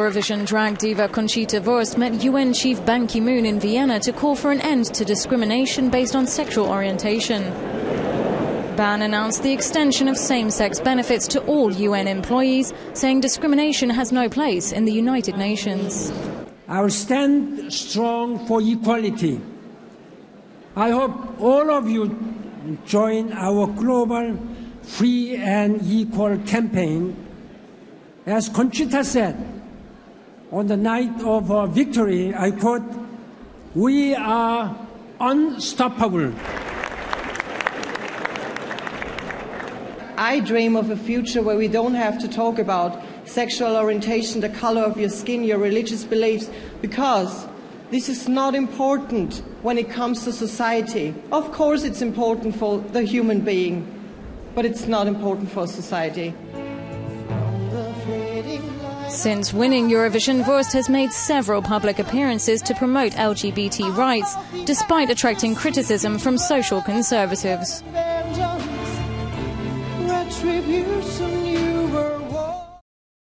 Eurovision drag diva Conchita Wurst met UN Chief Ban Ki-moon in Vienna to call for an end to discrimination based on sexual orientation. Ban announced the extension of same-sex benefits to all UN employees, saying discrimination has no place in the United Nations. I will stand strong for equality. I hope all of you join our global free and equal campaign. As Conchita said, on the night of her victory, I quote, "We are unstoppable." I dream of a future where we don't have to talk about sexual orientation, the color of your skin, your religious beliefs, because this is not important when it comes to society. Of course it's important for the human being, but it's not important for society. Since winning Eurovision, Wurst has made several public appearances to promote LGBT rights, despite attracting criticism from social conservatives. Retribution, you were